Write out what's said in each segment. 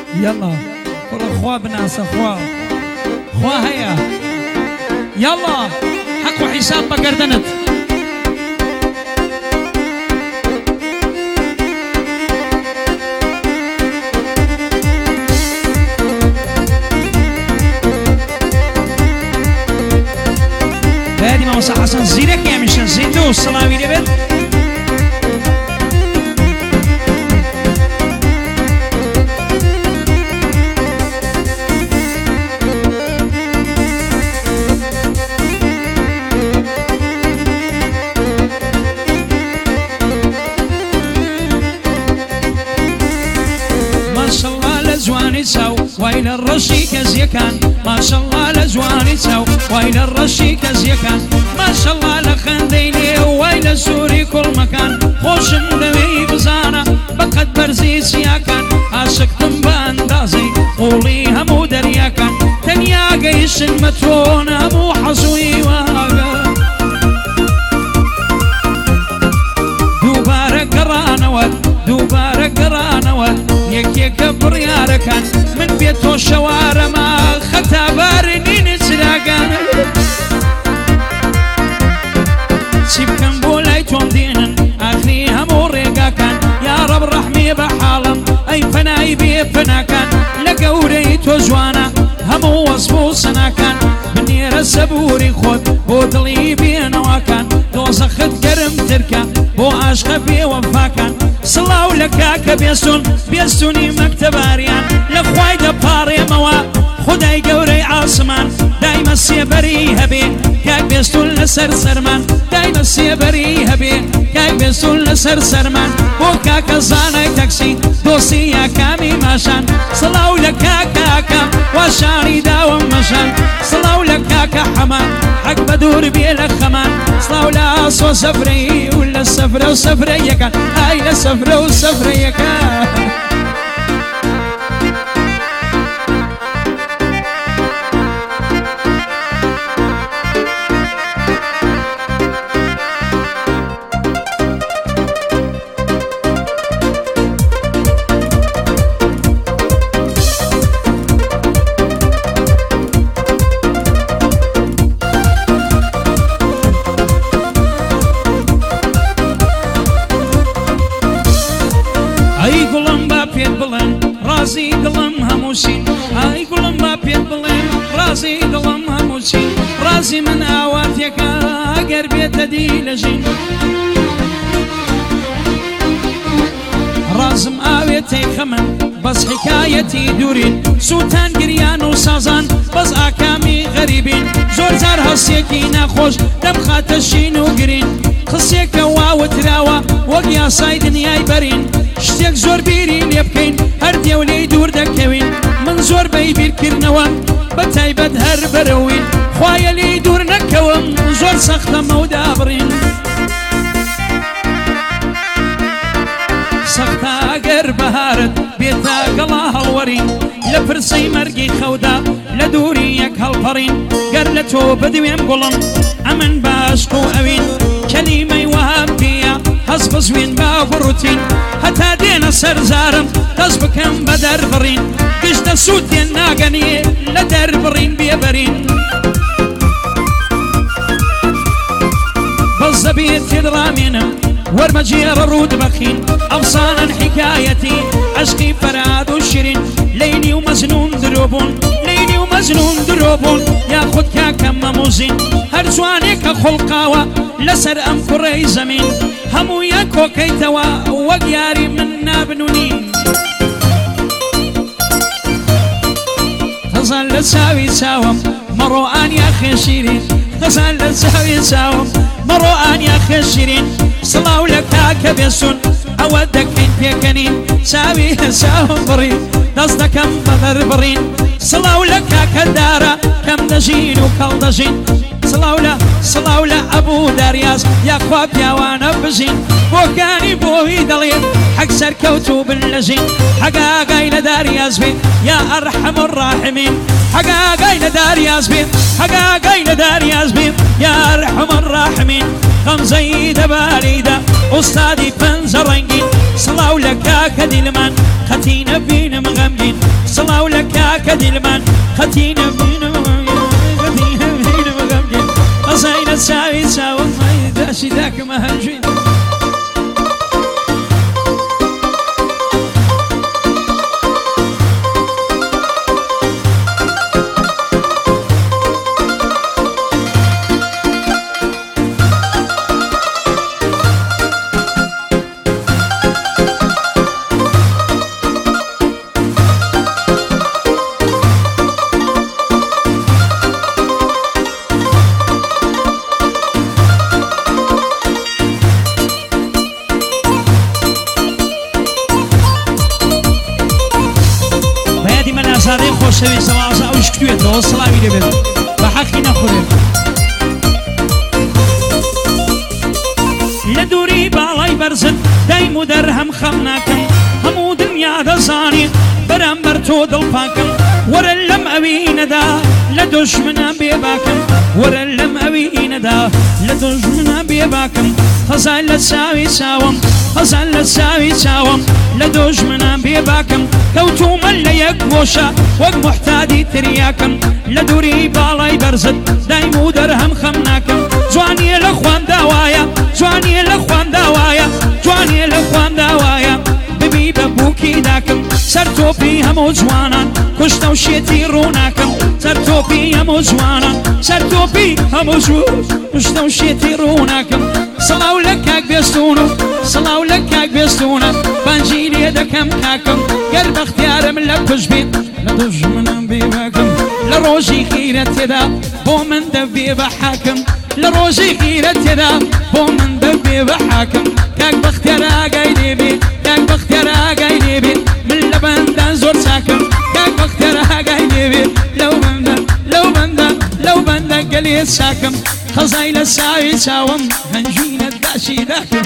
يلا كل اخوا بناس اخوا هيا يلا حق وحساب بقردنت هادي ما وصح حسن زيرك يا مشان زيدو الصلاوي لبت وإلى الرشي كزيكان ما شاء الله لزواني تساو وإلى الرشي كزيكان ما شاء الله لخنديني وإلى السوري كل مكان خوش دمي بزانا بقد برزي سياكان عاشقتم باندازي قولي همو درياكان تنيا قيش المترون همو حزوي وهاقا دوبارة قرانوات دوبارة قرانوات يك برياركان من بيتو الشوارع ما ختبارني نسراقان سيب كان بولاي توندين اخري همو ريقاكان يا رب رحمي بحالم اي فناي بي فناكان لقوريتو زوانا همو وصفو سناكان بنير السبوري خود بودلي بينواكان دوزخت قرم تركا بو عاشق بي وفاكان صلاو لكاك بيستوني مكتباريان لخواي دباري موا خداي قوري عاصمان دايما السيبري هبي كاك بيستون لسر سرمان دايما السيبري هبي كاك بيستون لسر سرمان وكاك زاني تاكسي دوسي يا كامي ماشان صلاو لكاكا وشاري داوم مشان صلاو لكاكا حمان حق بدور بيلا خمان صلاو لاصو سفري ولا السفرة وسفرية كان هاي السفرة وسفرية كان رازي دلم هموسين هاي قلم بابيت بلين رازي دلم هموسين رازي من اواتيك قربي تديلجين رازم اويتي خمن بس حكايتي دورين سوتان قريان وسازان بس اكامي غريبين زور زار هسيكي ناخوش دم خاتشين وقرين خسيك واو تراوى وقيا صايدن ياي برين شتيك زور بيرين يبكين هردي ولي دور دكوين من زور بيبير كرنوا بتايبد هر بروين خوايا لي دور نكوم زور سخته مودابرين سخته اگر بهارت بيتا قلاها الورين لفرسي مرقي خودا لدوري يك هالفرين قرلتو بدوين قلم امن باشقو اوين كلمة وهاب بيا هزبز وين باغروتين حتى دينا سرزارم تزبكم بدر برين قشت سوتي الناقني لدر برين بيبرين بالزبيت درامينا ورمجير الرود بخين أفصانا حكايتي عشقي فراد وشيرين ليلي ومجنون دروبون ليلي ومجنون دروبون ياخد كاكم موزين هرزوانيك خلقاوة لسر أم كري زمين همو ياكو كيتوا وقياري منا بنونين تظل تساوي ساوم مروان يا أخي شيرين تظل تساوي ساوم مروان يا أخي شيرين صلاو لك كبسون أودك من بيكنين ساوي ساوم برين تصدق كم بدر برين صلاو لك كدارة كم دجين وكالدجين صلاو لا أبو دارياس يا خواب يا وانا بزين وكاني بوي دلين حق سركوتو باللزين حقا قايل دارياس بين يا أرحم الراحمين حقا قايل دارياس بين حقا قايل دارياس بين يا أرحم الراحمين غمزيد باليدا أستاذي فنزرنجين صلاو لك كدلمان ختين بين مغمجين سڵاو لە کاکە دیلمان خەتینە بینە قەزای لە چاوی چاوم داشی داکەمە هەنجوین زادەی خۆشەوی سەڵاوسا ئەوش کتوێتەوە سڵاوی دەبێت بە حەقی نەخورێت لە دووری باڵای بەرزت دایم و دەرهەم خەم ناکەم هەموو دنیا دەزانی بەرامبەر تۆ دڵپاکەم وەرە لەم ئەوینەدا لە دۆژمنە بێباکەم وەرە لەم ئەوینەدا لە دۆژمنە بێباکەم هەزار لە چاوی چاوم هەزار لە چاوی چاوم لە دۆژمنە بێباکەم کەوتومە لە یەک گۆشە وەک محتادی تریاکەم لە دووری باڵای بەرزت دایم و دەرهەم خەم ناکەم جوانیە لە خوانداوایە جوانیە لە خوانداوایە جوانیە لە خوانداوایە ببی بە بووکی داکەم سەرتۆپی هەموو جوانان کوشتە و شێتی ڕووناکەم سەرتۆپی هەموو جوانان سەرتۆپی هەموو کوشتە و شێتی ڕووناکەم سڵاو لە کاک بێستون و سڵاو لە کاک بێستونە بانجی لێ دەکەم کاکەم گەر بەختیارم لە کوش بێت لە دژمنم بێباکەم لە ڕۆژی خیرە تێدا بۆ من دەبێ بە حاکم لە ڕۆژی خیرە تێدا بۆ من دەبێ بە حاکم کاک بەختیار ئاگای لێبێ کاک بەختیار ئاگای لێبێ من لە بەندان زۆر چاکم کاک بەختیار ئاگای لێبێ لەو بەندە گەلێ چاکم خەزای لە چاوی چاوم هەنجوینە داشی داکەم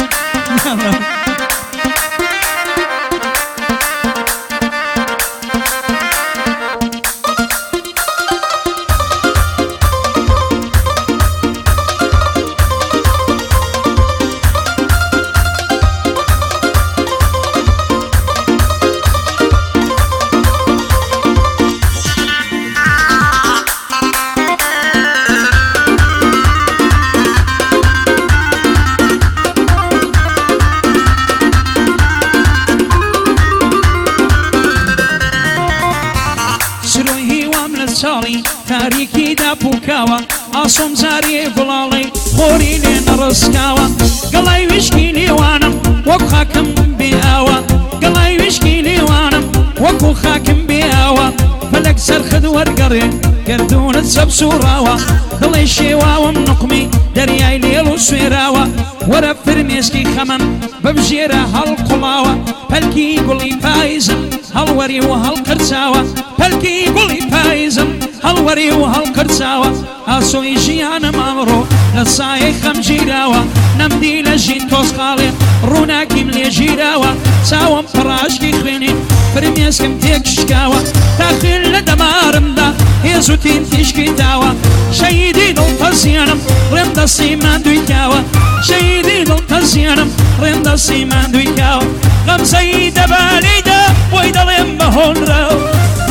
تاریکی دا پوکاوە ئاسۆم زاریێ گوڵاڵی خۆری لێ نەڕستکاوە گەڵای وشکی لێوانم وەک خاکم بێ ئاوە گەڵای وشکی لێوانم وەکو خاکم بێ ئاوە فەلەک سەرخت وەرگەڕێ گردونت سەبسوڕاوە دڵی شێواوم نقمی دەریای لێڵ و سوێراوە وەرە فرمێسکی خەمم بەبژێرە هەڵقوڵاوە پەلکی گوڵی پایزم هەڵوەری و هەڵقرچاوە پەلکی گوڵی پایزم هەڵوەری و هەڵقرچاوە ئاسۆی ژیانم ئەمڕۆ لە سایەی خەم گیراوە نەمدی لە ژین تۆزخاڵێ ڕووناکیم لێ ژیراوە چاوم پڕاشکی خوێنین فرمێسکم تێکشکاوە تاخیر لە دەمارمدا هێز و تین تیشکی داوە شەیدی دڵتەزیانم ڕێم دەستی ماندووی کاوە شەیدی دڵتەزیانم ڕێم دەستی ماندووی کاوە غەمزەی دەبارەیدا بۆی دەڵێم بەهۆنراوە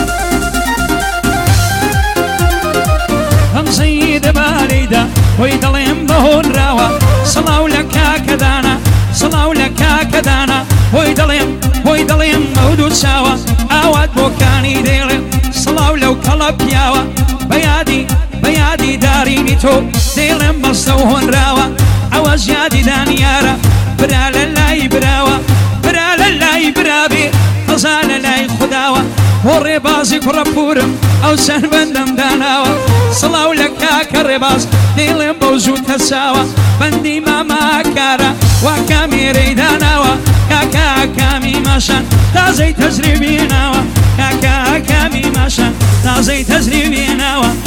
غەمزەی دەبارەیدا بۆی دەڵێم بەهۆنراوە سڵاو لە کاکەدانە سڵاو لە کاکەدانە بۆی دەڵێم ئەودوو چاوە ئاوات بۆکانی دێڵێ سڵاو لەو کەڵە پیاوە بەیادی دارینی تۆ دێڵێم بەستە و هۆنراوە ئەوە ژیادی دانیارە برا لە لای براوە برا لە لای برابێ قەزا لە لای خودداوە بۆ ڕێبازی کوڕەپورم ئەو سەربەندەم داناوە سڵاو لە کاکە ڕێباز دێڵێم بەو زوو تەساوە بەندی ماماکارە وا کامێرەی داناوە کاکە کامی ماشان تازەی تەزریبی ناوە کاکە کامی ماشان تازەی تەزریبی ناوە